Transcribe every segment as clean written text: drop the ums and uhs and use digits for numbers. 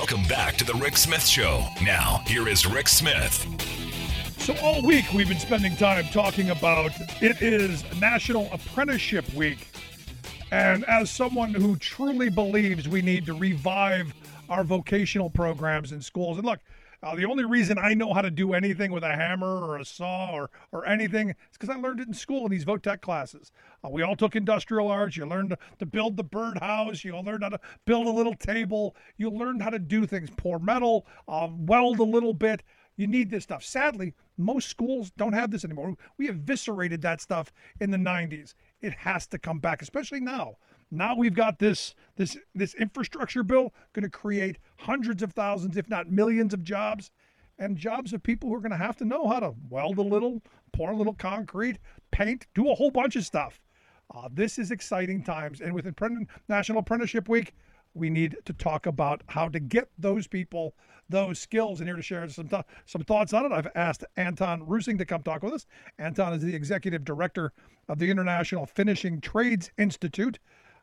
Welcome back to the Rick Smith Show. Now, here is Rick Smith. So all week we've been spending time talking about it is National Apprenticeship Week. And as someone who truly believes we need to revive our vocational programs in schools, and look, the only reason I know how to do anything with a hammer or a saw or anything is because I learned it in school in these VOTEC classes. We all took industrial arts. You learned to build the birdhouse. You learned how to build a little table. You learned how to do things, pour metal, weld a little bit. You need this stuff. Sadly, most schools don't have this anymore. We eviscerated that stuff in the 90s. It has to come back, especially now. Now we've got this infrastructure bill going to create hundreds of thousands, if not millions of jobs, and jobs of people who are going to have to know how to weld a little, pour a little concrete, paint, do a whole bunch of stuff. This is exciting times. And with National Apprenticeship Week, we need to talk about how to get those people those skills. And here to share some thoughts on it, I've asked Anton Rusing to come talk with us. Anton is the executive director of the International Finishing Trades Institute,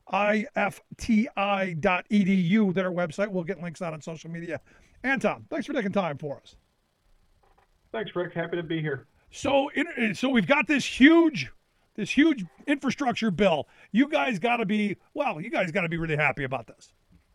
ifti.edu, their website. We'll get links out on social media. Anton, thanks for taking time for us. Thanks, Rick. Happy to be here. So we've got this huge infrastructure bill. You guys got to be really happy about this.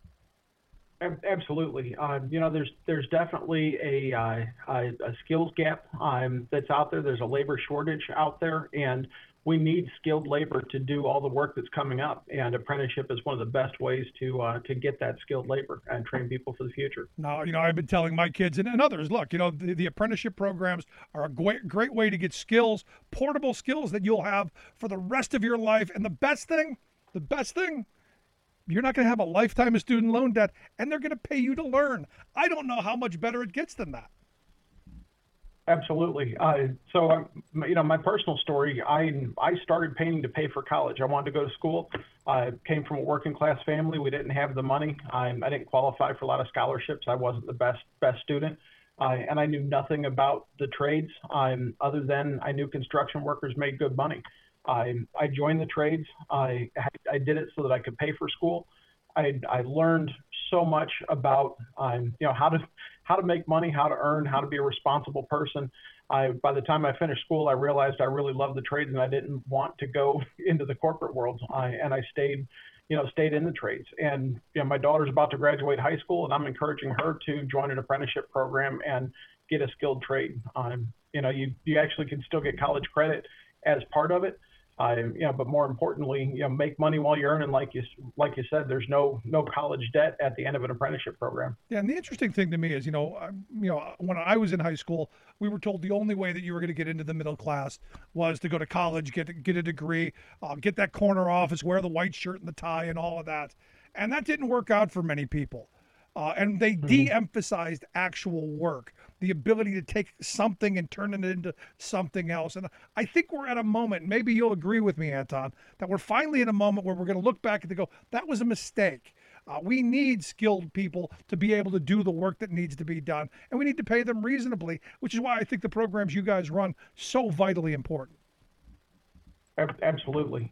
Absolutely. There's definitely a skills gap that's out there. There's a labor shortage out there, and we need skilled labor to do all the work that's coming up. And apprenticeship is one of the best ways to get that skilled labor and train people for the future. Now, I've been telling my kids and others, look, the apprenticeship programs are a great way to get skills, portable skills that you'll have for the rest of your life. And the best thing, you're not going to have a lifetime of student loan debt, and they're going to pay you to learn. I don't know how much better it gets than that. Absolutely. My personal story, I started painting to pay for college. I wanted to go to school. I came from a working class family. We didn't have the money. I didn't qualify for a lot of scholarships. I wasn't the best student. And I knew nothing about the trades other than I knew construction workers made good money. I joined the trades. I did it so that I could pay for school. I learned so much about how to make money, how to earn, how to be a responsible person. By the time I finished school, I realized I really loved the trades and I didn't want to go into the corporate world. I stayed in the trades. And my daughter's about to graduate high school, and I'm encouraging her to join an apprenticeship program and get a skilled trade. You actually can still get college credit as part of it. But more importantly, make money while you're earning. Like you said, there's no college debt at the end of an apprenticeship program. Yeah, and the interesting thing to me is, when I was in high school, we were told the only way that you were going to get into the middle class was to go to college, get a degree, get that corner office, wear the white shirt and the tie, and all of that. And that didn't work out for many people. And they de-emphasized actual work, the ability to take something and turn it into something else. And I think we're at a moment, maybe you'll agree with me, Anton, that we're finally in a moment where we're going to look back and go, that was a mistake. We need skilled people to be able to do the work that needs to be done. And we need to pay them reasonably, which is why I think the programs you guys run so vitally important. Absolutely.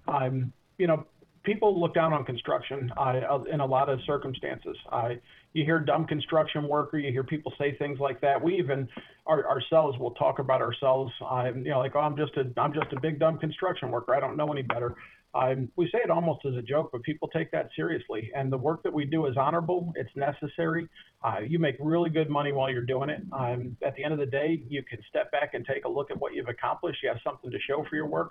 People look down on construction in a lot of circumstances. You hear dumb construction worker, you hear people say things like that. We even ourselves will talk about ourselves. I'm just a big dumb construction worker. I don't know any better. We say it almost as a joke, but people take that seriously. And the work that we do is honorable. It's necessary. You make really good money while you're doing it. At the end of the day, you can step back and take a look at what you've accomplished. You have something to show for your work.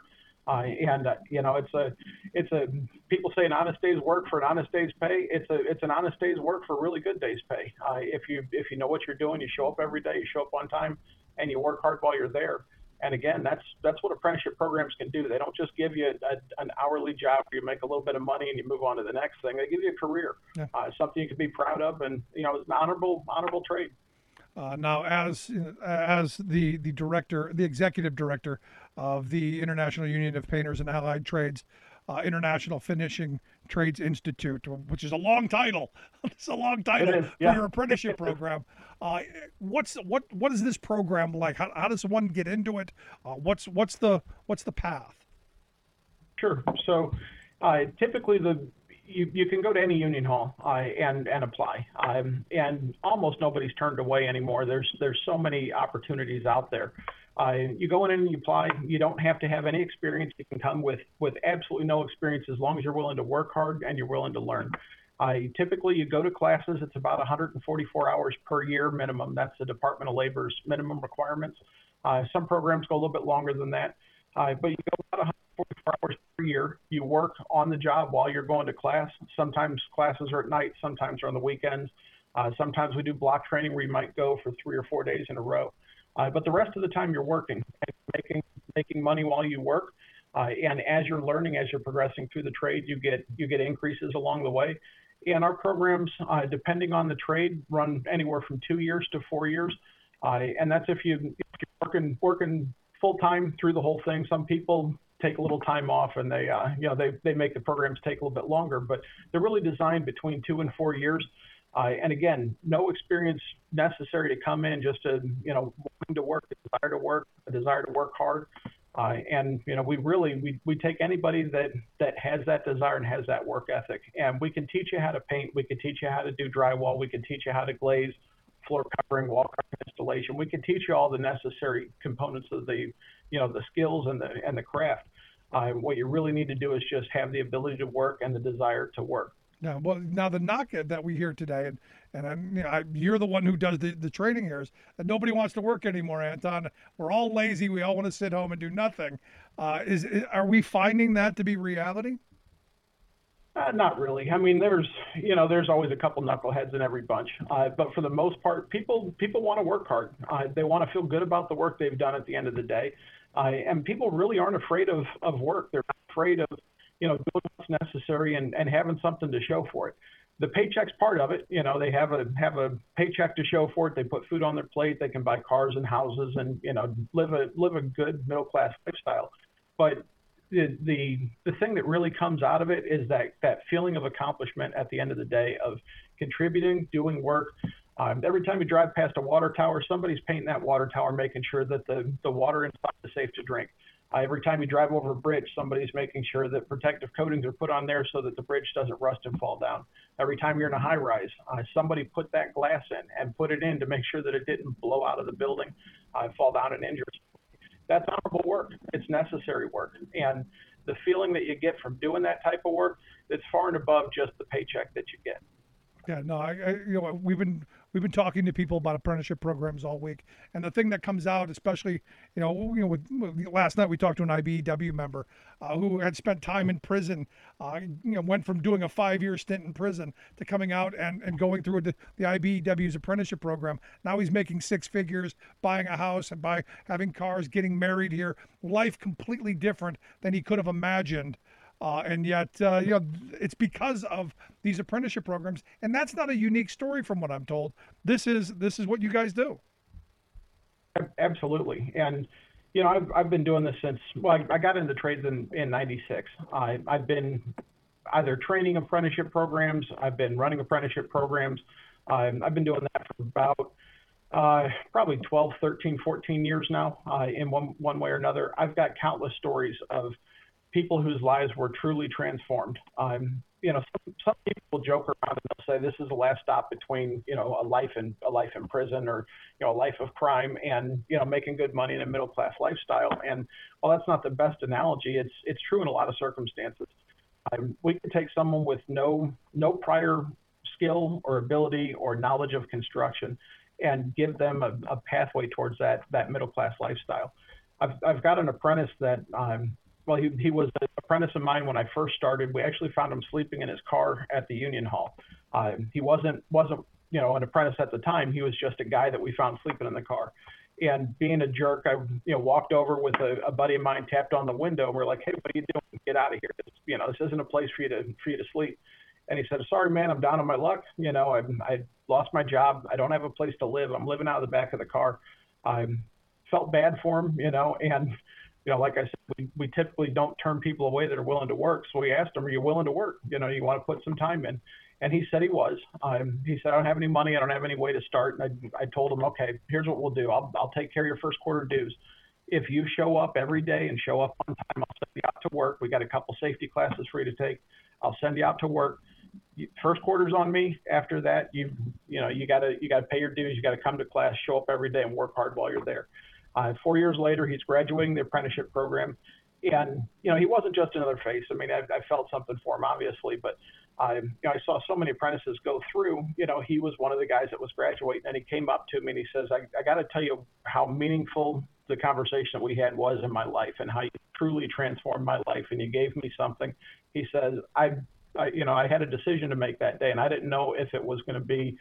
It's a people say an honest day's work for an honest day's pay. It's an honest day's work for a really good day's pay. If you know what you're doing, you show up every day, you show up on time, and you work hard while you're there. And again, that's what apprenticeship programs can do. They don't just give you an hourly job where you make a little bit of money and you move on to the next thing. They give you a career, something you can be proud of, and it's an honorable trade. Now, as the executive director of the International Union of Painters and Allied Trades, International Finishing Trades Institute, which is a long title. It's a long title for your apprenticeship program. What is this program like? How does one get into it? What's the path? Sure. So typically you can go to any union hall and apply, and almost nobody's turned away anymore. There's so many opportunities out there. You go in and you apply. You don't have to have any experience. You can come with absolutely no experience as long as you're willing to work hard and you're willing to learn. Typically, you go to classes. It's about 144 hours per year minimum. That's the Department of Labor's minimum requirements. Some programs go a little bit longer than that, but you go about 144 hours per year. You work on the job while you're going to class. Sometimes classes are at night. Sometimes are on the weekends. Sometimes we do block training where you might go for 3 or 4 days in a row. But the rest of the time you're working, making money while you work. And as you're learning, as you're progressing through the trade, you get increases along the way. And our programs, depending on the trade, run anywhere from 2 years to 4 years. And that's if you're working full time through the whole thing. Some people take a little time off, and they make the programs take a little bit longer. But they're really designed between 2 and 4 years. And again, no experience necessary to come in, just wanting to work, a desire to work hard. And we take anybody that has that desire and has that work ethic, and we can teach you how to paint, we can teach you how to do drywall, we can teach you how to glaze, floor covering, wall covering installation. We can teach you all the necessary components of the skills and the craft. What you really need to do is just have the ability to work and the desire to work. Now the knock that we hear today, you're the one who does the training here, is that nobody wants to work anymore, Anton. We're all lazy. We all want to sit home and do nothing. Are we finding that to be reality? Not really. I mean, there's always a couple knuckleheads in every bunch. But for the most part, people want to work hard. They want to feel good about the work they've done at the end of the day. And people really aren't afraid of work. They're not afraid of doing what's necessary and having something to show for it. The paycheck's part of it. They have a paycheck to show for it. They put food on their plate. They can buy cars and houses and live a good middle class lifestyle. But the thing that really comes out of it is that feeling of accomplishment at the end of the day of contributing, doing work. Every time you drive past a water tower, somebody's painting that water tower, making sure that the water inside is safe to drink. Every time you drive over a bridge, somebody's making sure that protective coatings are put on there so that the bridge doesn't rust and fall down. Every time you're in a high rise, somebody put that glass in and put it in to make sure that it didn't blow out of the building, fall down and injure somebody. That's honorable work. It's necessary work. And the feeling that you get from doing that type of work, it's far and above just the paycheck that you get. Yeah, no, we've been talking to people about apprenticeship programs all week, and the thing that comes out, especially, with last night we talked to an IBEW member who had spent time in prison, went from doing a 5-year stint in prison to coming out and going through the IBEW's apprenticeship program. Now he's making 6 figures, buying a house and having cars, getting married here, life completely different than he could have imagined. And yet, it's because of these apprenticeship programs, and that's not a unique story from what I'm told. This is what you guys do. Absolutely, and I've been doing this since I got into trades in '96. I've been either training apprenticeship programs, I've been running apprenticeship programs. I've been doing that for about probably 12, 13, 14 years now, in one way or another. I've got countless stories of people whose lives were truly transformed. Some people joke around and they'll say this is the last stop between, a life in prison or, a life of crime and, making good money in a middle class lifestyle. And while that's not the best analogy, it's true in a lot of circumstances. We could take someone with no prior skill or ability or knowledge of construction and give them a pathway towards that middle class lifestyle. I've got an apprentice that he was an apprentice of mine when I first started. We actually found him sleeping in his car at the union hall. He wasn't an apprentice at the time. He was just a guy that we found sleeping in the car. And being a jerk, I walked over with a buddy of mine, tapped on the window, and we're like, "Hey, what are you doing? Get out of here! This isn't a place for you to sleep." And he said, "Sorry, man, I'm down on my luck. I lost my job. I don't have a place to live. I'm living out of the back of the car." I felt bad for him, and like I said, we typically don't turn people away that are willing to work. So we asked him, "Are you willing to work? You want to put some time in?" And he said he was. He said, "I don't have any money. I don't have any way to start." And I told him, "Okay, here's what we'll do. I'll take care of your first quarter dues. If you show up every day and show up on time, I'll send you out to work. We got a couple safety classes for you to take. I'll send you out to work. First quarter's on me. After that, you gotta pay your dues. You gotta come to class, show up every day, and work hard while you're there. 4 years later, he's graduating the apprenticeship program, and he wasn't just another face. I mean, I felt something for him, obviously, but I saw so many apprentices go through. He was one of the guys that was graduating, and he came up to me and he says, "I got to tell you how meaningful the conversation that we had was in my life, and how you truly transformed my life, and you gave me something." He says, I had a decision to make that day, and I didn't know if it was going to be,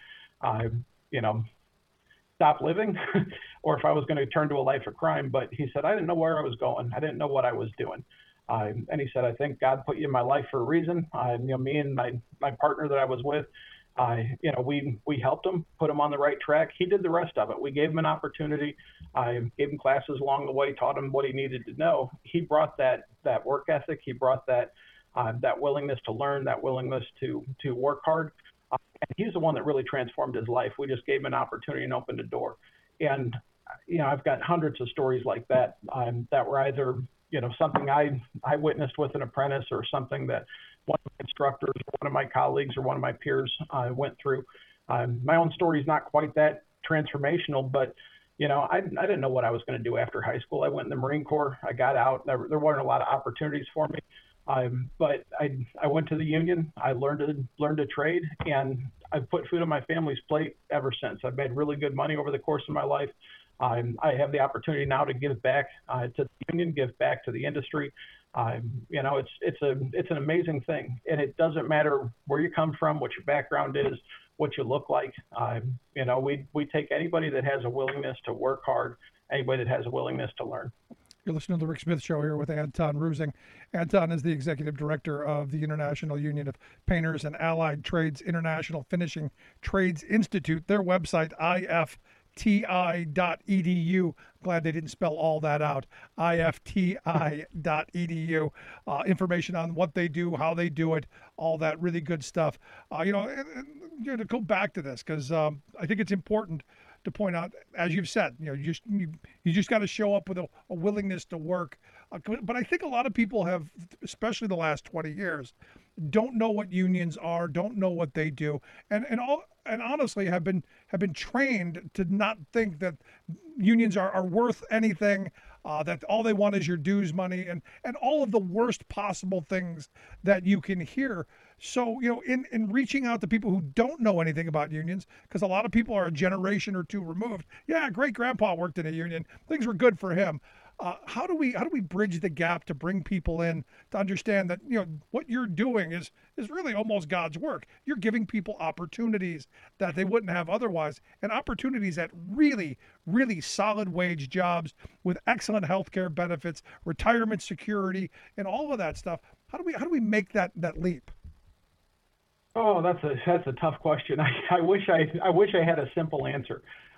stop living or if I was going to turn to a life of crime. But he said, I didn't know where I was going. I didn't know what I was doing. And he said, I think God put you in my life for a reason. Me and my partner that I was with, we helped him, put him on the right track. He did the rest of it. We gave him an opportunity. I gave him classes along the way, taught him what he needed to know. He brought that work ethic. He brought that willingness to learn, that willingness to work hard. And he's the one that really transformed his life. We just gave him an opportunity and opened a door. And, I've got hundreds of stories like that, that were either, something I witnessed with an apprentice, or something that one of my instructors, one of my colleagues, or one of my peers went through. My own story is not quite that transformational, but I didn't know what I was going to do after high school. I went in the Marine Corps. I got out. There weren't a lot of opportunities for me. But I went to the union. I learned a trade, and I've put food on my family's plate ever since. I've made really good money over the course of my life. I have the opportunity now to give back to the union, give back to the industry. It's an amazing thing, and it doesn't matter where you come from, what your background is, what you look like. We take anybody that has a willingness to work hard, anybody that has a willingness to learn. You're listening to the Rick Smith Show here with Anton Rusing. Anton is the executive director of the International Union of Painters and Allied Trades International Finishing Trades Institute. Their website, ifti.edu. Glad they didn't spell all that out. ifti.edu. Information on what they do, how they do it, all that really good stuff. To go back to this, because I think it's important to point out, as you've said, you just got to show up with a willingness to work. But I think a lot of people have, especially the last 20 years, don't know what unions are, don't know what they do, and honestly have been trained to not think that unions are worth anything, that all they want is your dues money, and all of the worst possible things that you can hear. So, in reaching out to people who don't know anything about unions, because a lot of people are a generation or two removed. Yeah, great grandpa worked in a union. Things were good for him. How do we bridge the gap to bring people in to understand that what you're doing is really almost God's work? You're giving people opportunities that they wouldn't have otherwise, and opportunities at really, really solid wage jobs with excellent health care benefits, retirement security, and all of that stuff. How do we make that leap? Oh, that's a tough question. I wish I had a simple answer.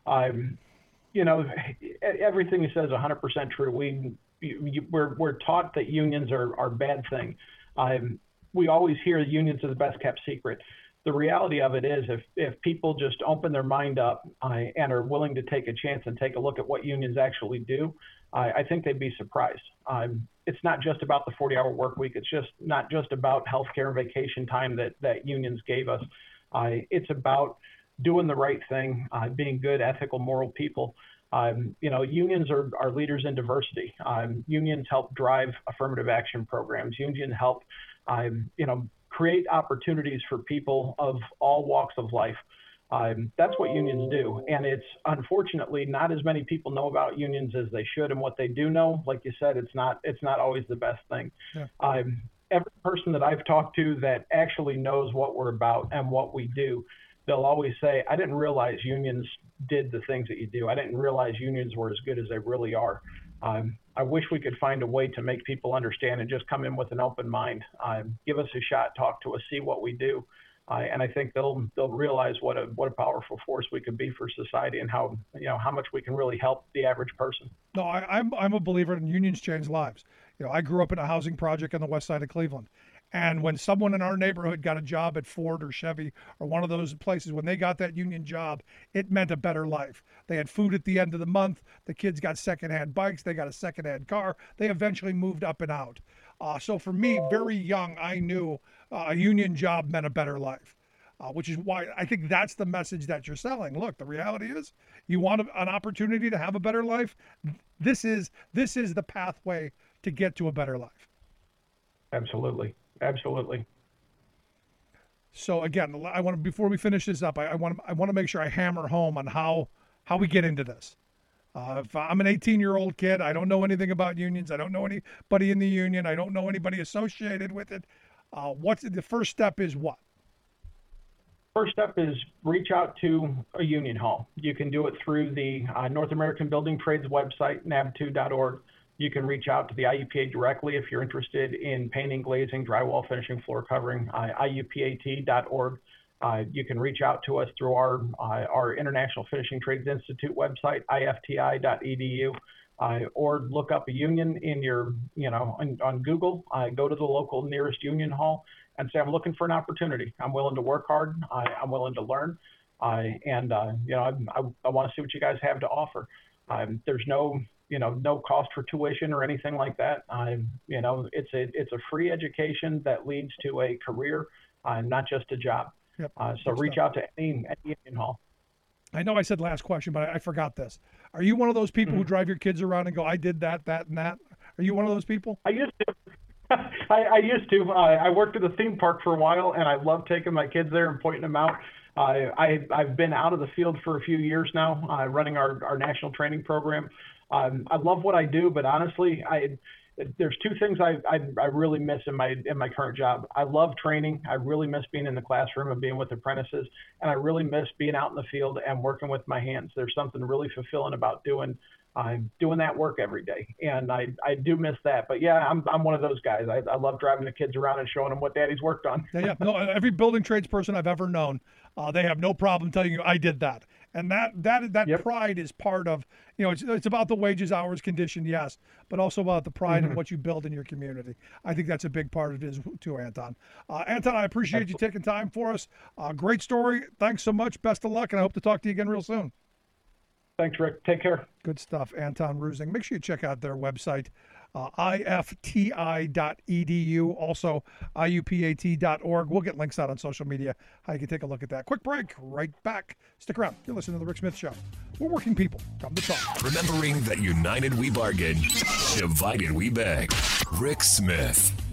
Everything you said is 100% true. We're taught that unions are a bad thing. We always hear unions are the best kept secret. The reality of it is, if people just open their mind up and are willing to take a chance and take a look at what unions actually do, I think they'd be surprised. It's not just about the 40-hour work week. It's just not just about healthcare and vacation time that unions gave us. It's about doing the right thing, being good, ethical, moral people. Unions are leaders in diversity. Unions help drive affirmative action programs. Unions help, create opportunities for people of all walks of life. That's what unions do. And it's unfortunately not as many people know about unions as they should. And what they do know, like you said, it's not always the best thing. Yeah. Every person that I've talked to that actually knows what we're about and what we do, they'll always say, I didn't realize unions did the things that you do. I didn't realize unions were as good as they really are. I wish we could find a way to make people understand and just come in with an open mind. Give us a shot, talk to us, see what we do. And I think they'll realize what a powerful force we could be for society, and how much we can really help the average person. No, I'm a believer in unions change lives. I grew up in a housing project on the west side of Cleveland. And when someone in our neighborhood got a job at Ford or Chevy or one of those places, when they got that union job, it meant a better life. They had food at the end of the month. The kids got secondhand bikes. They got a secondhand car. They eventually moved up and out. So for me, very young, I knew a union job meant a better life, which is why I think that's the message that you're selling. Look, the reality is you want an opportunity to have a better life. This is the pathway to get to a better life. Absolutely. Absolutely. So again, before we finish this up, I want to make sure I hammer home on how we get into this. If I'm an 18-year-old kid, I don't know anything about unions. I don't know anybody in the union. I don't know anybody associated with it. What's the first step is what? First step is reach out to a union hall. You can do it through the North American Building Trades website, nab2.org. You can reach out to the IUPA directly if you're interested in painting, glazing, drywall, finishing, floor covering, IUPAT.org. You can reach out to us through our International Finishing Trades Institute website, ifti.edu, or look up a union on Google. Go to the local nearest union hall and say, I'm looking for an opportunity. I'm willing to work hard. I'm willing to learn. I want to see what you guys have to offer. There's no cost for tuition or anything like that. It's a free education that leads to a career, not just a job. Yep. So reach out to any union hall. I know I said last question, but I forgot this. Are you one of those people who drive your kids around and go, I did that, and that? Are you one of those people? I used to. I used to. I worked at a theme park for a while, and I love taking my kids there and pointing them out. I've been out of the field for a few years now, running our national training program. I love what I do, but honestly, there's two things I really miss in my current job. I love training. I really miss being in the classroom and being with apprentices, and I really miss being out in the field and working with my hands. There's something really fulfilling about doing that work every day, and I do miss that. But yeah, I'm one of those guys. I love driving the kids around and showing them what Daddy's worked on. Yeah. No, every building trades person I've ever known, they have no problem telling you I did that. And that Yep. pride is part of, it's about the wages, hours, condition, yes, but also about the pride and what you build in your community. I think that's a big part of it too, Anton. Anton, I appreciate you taking time for us. Great story. Thanks so much. Best of luck, and I hope to talk to you again real soon. Thanks, Rick. Take care. Good stuff. Anton Rusing. Make sure you check out their website, ifti.edu, also iupat.org. We'll get links out on social media how you can take a look at that. Quick break, right back. Stick around. You're listening to The Rick Smith Show. We're working people. Come to talk. Remembering that united we bargain, divided we beg. Rick Smith.